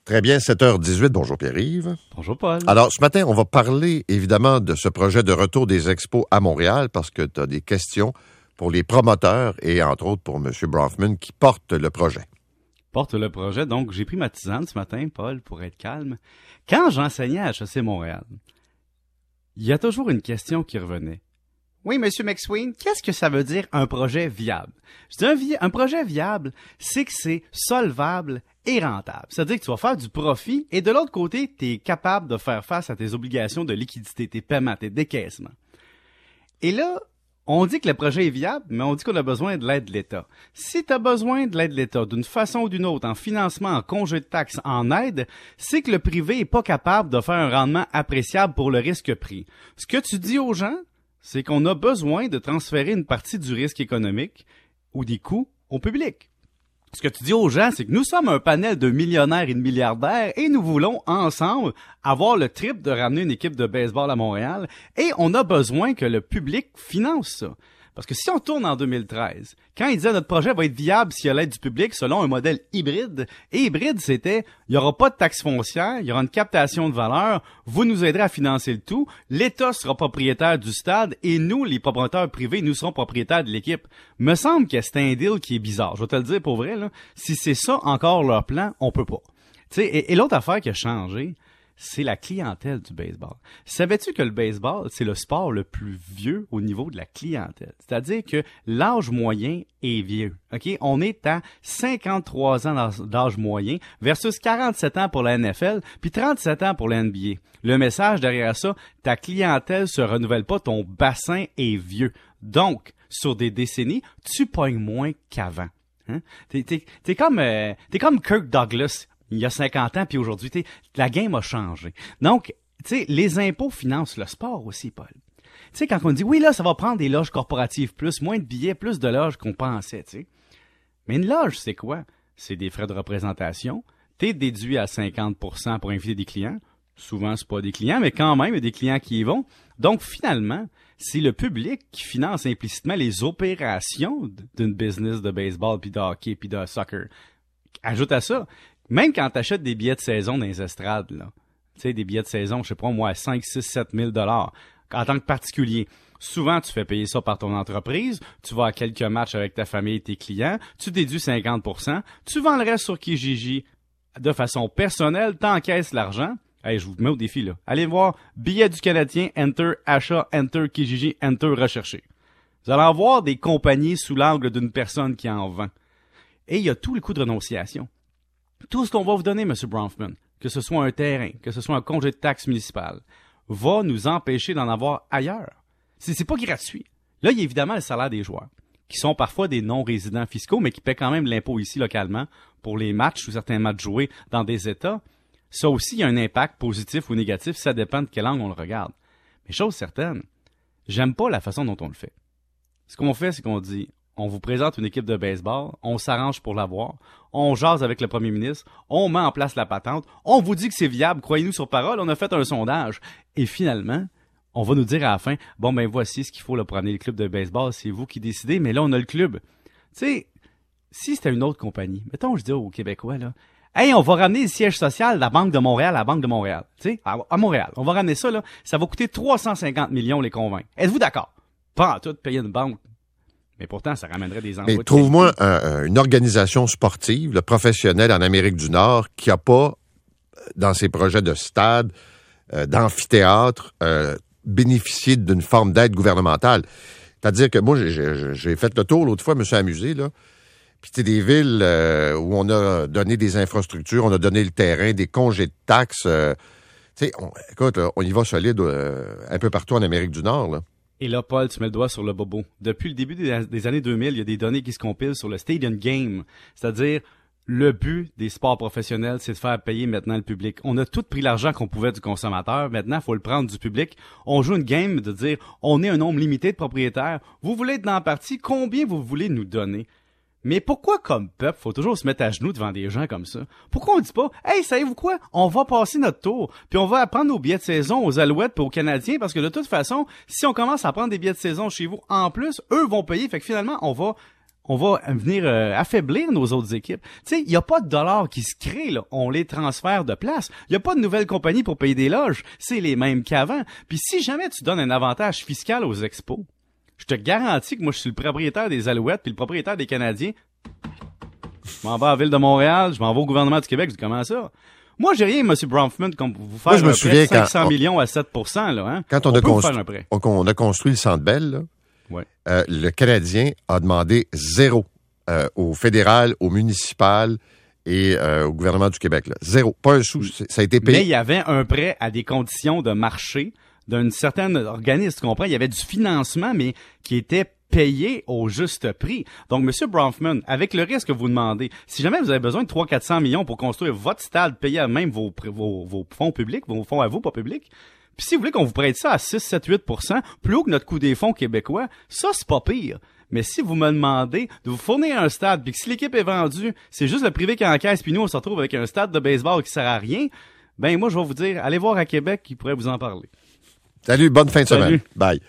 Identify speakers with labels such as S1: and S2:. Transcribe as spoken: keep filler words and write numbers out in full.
S1: Très bien, sept heures dix-huit. Bonjour Pierre-Yves.
S2: Bonjour Paul.
S1: Alors, ce matin, on va parler évidemment de ce projet de retour des expos à Montréal parce que tu as des questions pour les promoteurs et entre autres pour M. Bronfman qui porte le projet.
S2: Porte le projet. Donc, j'ai pris ma tisane ce matin, Paul, pour être calme. Quand j'enseignais à H E C Montréal, il y a toujours une question qui revenait. Oui, Monsieur McSween, qu'est-ce que ça veut dire un projet viable? Je dis un, vi- un projet viable, c'est que c'est solvable et rentable. C'est-à-dire que tu vas faire du profit et de l'autre côté, tu es capable de faire face à tes obligations de liquidité, tes paiements, tes décaissements. Et là, on dit que le projet est viable, mais on dit qu'on a besoin de l'aide de l'État. Si tu as besoin de l'aide de l'État d'une façon ou d'une autre, en financement, en congé de taxes, en aide, c'est que le privé est pas capable de faire un rendement appréciable pour le risque pris. Ce que tu dis aux gens, c'est qu'on a besoin de transférer une partie du risque économique ou des coûts au public. Ce que tu dis aux gens, c'est que nous sommes un panel de millionnaires et de milliardaires et nous voulons ensemble avoir le trip de ramener une équipe de baseball à Montréal et on a besoin que le public finance ça. Parce que si on tourne en deux mille treize, quand ils disaient notre projet va être viable s'il y a l'aide du public selon un modèle hybride, et hybride c'était, il n'y aura pas de taxe foncière, il y aura une captation de valeur, vous nous aiderez à financer le tout, l'État sera propriétaire du stade et nous, les promoteurs privés, nous serons propriétaires de l'équipe. Me semble que c'est un deal qui est bizarre. Je vais te le dire pour vrai, là. Si c'est ça encore leur plan, on peut pas. Tu sais, et, et l'autre affaire qui a changé, c'est la clientèle du baseball. Savais-tu que le baseball, c'est le sport le plus vieux au niveau de la clientèle? C'est-à-dire que l'âge moyen est vieux. OK? On est à cinquante-trois ans d'âge moyen versus quarante-sept ans pour la N F L puis trente-sept ans pour la N B A. Le message derrière ça, ta clientèle se renouvelle pas, ton bassin est vieux. Donc, sur des décennies, tu pognes moins qu'avant. Hein? T'es, t'es, t'es comme, euh, t'es comme Kirk Douglas. Il y a cinquante ans, puis aujourd'hui, t'sais, la game a changé. Donc, tu sais, les impôts financent le sport aussi, Paul. Tu sais, quand on dit, oui, là, ça va prendre des loges corporatives plus, moins de billets, plus de loges qu'on pensait, tu sais. Mais une loge, c'est quoi? C'est des frais de représentation. T'es déduit à cinquante pour cent pour inviter des clients. Souvent, c'est pas des clients, mais quand même, il y a des clients qui y vont. Donc, finalement, c'est le public qui finance implicitement les opérations d'une business de baseball, puis de hockey, puis de soccer. Ajoute à ça, même quand tu achètes des billets de saison dans les estrades, là, tu sais, des billets de saison, je sais pas moi, à cinq, six, sept mille dollars, en tant que particulier, souvent tu fais payer ça par ton entreprise, tu vas à quelques matchs avec ta famille et tes clients, tu déduis cinquante pour cent, tu vends le reste sur Kijiji de façon personnelle, t'encaisses l'argent. Hey, je vous mets au défi, là. Allez voir, billets du Canadien, enter, achat, enter, Kijiji, enter, rechercher. Vous allez en voir des compagnies sous l'angle d'une personne qui en vend. Et il y a tout le coût de renonciation. Tout ce qu'on va vous donner, M. Bronfman, que ce soit un terrain, que ce soit un congé de taxe municipale, va nous empêcher d'en avoir ailleurs. C'est, c'est pas gratuit. Là, il y a évidemment le salaire des joueurs, qui sont parfois des non-résidents fiscaux, mais qui paient quand même l'impôt ici localement pour les matchs ou certains matchs joués dans des États. Ça aussi, il y a un impact positif ou négatif, ça dépend de quelle angle on le regarde. Mais chose certaine, j'aime pas la façon dont on le fait. Ce qu'on fait, c'est qu'on dit, on vous présente une équipe de baseball, on s'arrange pour l'avoir, on jase avec le premier ministre, on met en place la patente, on vous dit que c'est viable, croyez-nous sur parole, on a fait un sondage. Et finalement, on va nous dire à la fin, bon ben voici ce qu'il faut là, pour amener le club de baseball, c'est vous qui décidez, mais là on a le club. Tu sais, si c'était une autre compagnie, mettons je dis aux Québécois, là, hey, on va ramener le siège social de la Banque de Montréal à la Banque de Montréal, tu sais, à, à Montréal, on va ramener ça, là, ça va coûter trois cent cinquante millions les convaincre. Êtes-vous d'accord? Pas en tout, payer une banque. Mais pourtant, ça ramènerait des emplois.
S1: Mais trouve-moi un, une organisation sportive, le professionnel en Amérique du Nord, qui n'a pas, dans ses projets de stade, euh, d'amphithéâtre, euh, bénéficié d'une forme d'aide gouvernementale. C'est-à-dire que moi, j'ai, j'ai, j'ai fait le tour l'autre fois, je me suis amusé, là. Puis c'est des villes euh, où on a donné des infrastructures, on a donné le terrain, des congés de taxes. Euh, tu sais, écoute, là, on y va solide euh, un peu partout en Amérique du Nord, là.
S2: Et là, Paul, tu mets le doigt sur le bobo. Depuis le début des, des années deux mille, il y a des données qui se compilent sur le Stadium Game. C'est-à-dire, le but des sports professionnels, c'est de faire payer maintenant le public. On a tout pris l'argent qu'on pouvait du consommateur. Maintenant, il faut le prendre du public. On joue une game de dire, on est un nombre limité de propriétaires. Vous voulez être dans la partie, combien vous voulez nous donner? Mais pourquoi, comme peuple, faut toujours se mettre à genoux devant des gens comme ça? Pourquoi on dit pas, hey, savez-vous quoi? On va passer notre tour, puis on va prendre nos billets de saison aux Alouettes et aux Canadiens, parce que de toute façon, si on commence à prendre des billets de saison chez vous, en plus, eux vont payer, fait que finalement, on va, on va venir euh, affaiblir nos autres équipes. Tu sais, il y a pas de dollars qui se créent, là. On les transfère de place. Il y a pas de nouvelles compagnies pour payer des loges. C'est les mêmes qu'avant. Puis si jamais tu donnes un avantage fiscal aux expos, je te garantis que moi, je suis le propriétaire des Alouettes puis le propriétaire des Canadiens. Je m'en vais à la Ville de Montréal, je m'en vais au gouvernement du Québec. Je dis, comment ça? Moi, j'ai rien, M. Bronfman, comme vous faire
S1: moi, je me
S2: un
S1: souviens
S2: prêt de cinq cents
S1: quand,
S2: millions à sept pour cent, là, hein?
S1: Quand on,
S2: on
S1: a,
S2: peut
S1: constru-
S2: faire un prêt.
S1: on, on a construit le Centre Bell, là,
S2: ouais.
S1: euh, le Canadien a demandé zéro euh, au fédéral, au municipal et euh, au gouvernement du Québec. Là. Zéro. Pas un sou. Ça a été payé.
S2: Mais il y avait un prêt à des conditions de marché d'un certain organisme, tu comprends? Il y avait du financement, mais qui était payé au juste prix. Donc, M. Bronfman, avec le risque que vous demandez, si jamais vous avez besoin de trois cents à quatre cents millions pour construire votre stade, payer à même vos, vos, vos fonds publics, vos fonds à vous, pas publics, puis si vous voulez qu'on vous prête ça à six, sept, huit pour cent, plus haut que notre coût des fonds québécois, ça, c'est pas pire. Mais si vous me demandez de vous fournir un stade, puis que si l'équipe est vendue, c'est juste le privé qui encaisse, puis nous, on se retrouve avec un stade de baseball qui sert à rien, ben moi, je vais vous dire, allez voir à Québec, qui pourrait vous en parler.
S1: Salut, bonne fin de
S2: Salut.
S1: semaine. Bye.